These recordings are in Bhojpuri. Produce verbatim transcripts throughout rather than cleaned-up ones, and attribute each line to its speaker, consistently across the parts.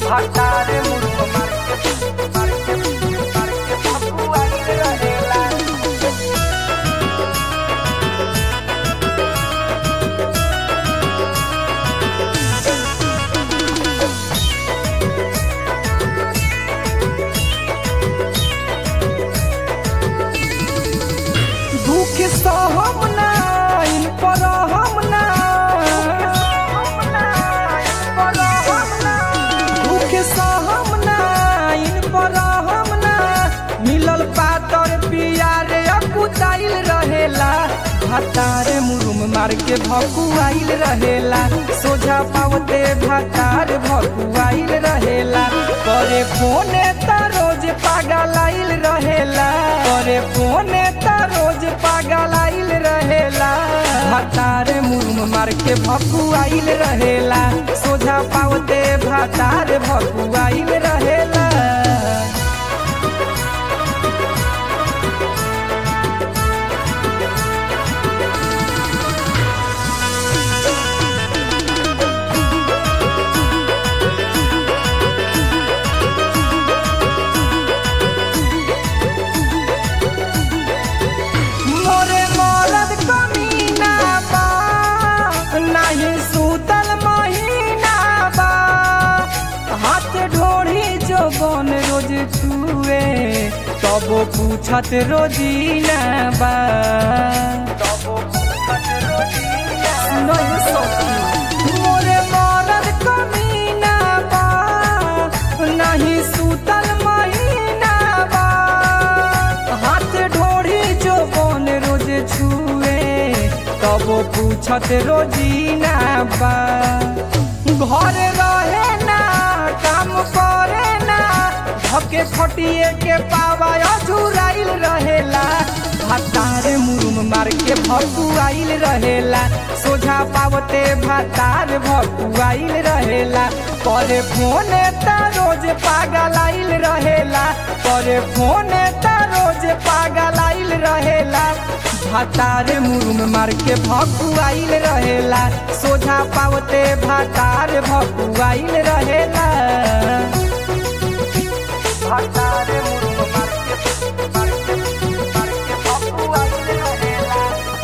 Speaker 1: भातारे मुर्ख मार के मार के मार के भकुआइल रहेला। दुख सहम ना इन पर हम ना, दुख सहम ना इन पर हम ना, मिलल पातर पियारे अकुताइल रहेला। भातारे मुरुम मार के भकुआइल रहेला, सोझा पावते भातार भकुआइल रहेला। करे फोने त रोज पागलाइल रहेला, करे फोने त रोज पागलाइल रहेला। भातारे मुरुम मार के भकुआइल रहेला, सोझा पावते भातार भकुआइल रहेला। मोरे मरद कमीना बा, नाही सूतल महीना बा। हाथ ढोढ़ी जो बन रोज छुए, तबो पूछत रोजीना बा। नहीं सखी, मोरे मरद कमीना बा, नाही सूतल महीना बा। हाथ ढोढ़ी जो बन रोज छुए, तबो पूछत रोजीना बा। घर रहे ना काम करे ना, धके खटिए के पावा अझुराइल रहेला। भातारे मुरुम मार के भकुआइल रहेला, सोझा पावते भातार भकुआइल रहेला। करे फोने त रोज पागलाइल रहेला, करे फोने त रोज पागलाइल रहेला। भातारे मुरुम मार के भकुआइल रहेला, सोझा पावते भातार भकुआइल रहेला। भातारे मुरुम मार के मार के मार के भकुआइल रहेला।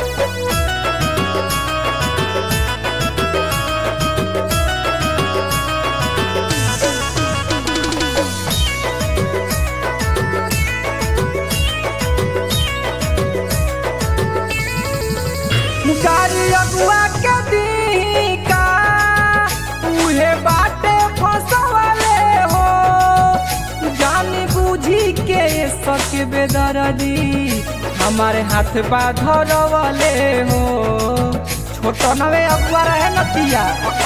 Speaker 1: गाड़ी अगुआ के दी का, उहे बाटे फसवले हो। जानी बूझी के सक बेदर्दी, हमारे हाथ बा धरवले हो। छोटो नवे अगुआ रहे नतिया,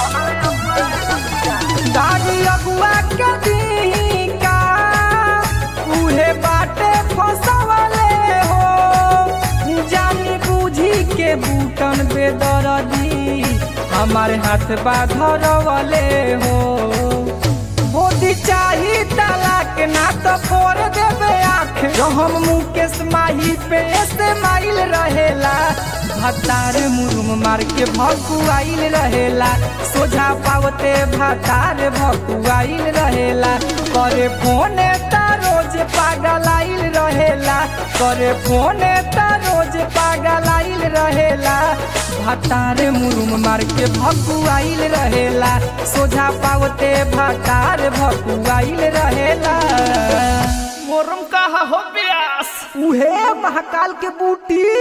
Speaker 1: गाड़ी अगुआ के दी का, उहे बाटे फसवले हो। जानी बूझी के बूटन बेदर्दी, हमारे हाथ बा धरवले हो। बोधी चाही तलाक ना तो फोड़ देवे आँख, जो हम मुकेश माही पे ऐसे माइल रहेला। भातार मुरुम मार के भकुआइल रहेला, सोझा पावते भातार भकुआइल रहेला। करे फोने त रोज पागलाइल रहेला, करे फोने त रोज पागलाइल रहेला। भातार मुरुम मार के भकुआइल रहेला, सोझा पावते भातार भकुआइल रहेला।
Speaker 2: मोरम कहा हो प्यास,
Speaker 1: उहे महाकाल के बूटी।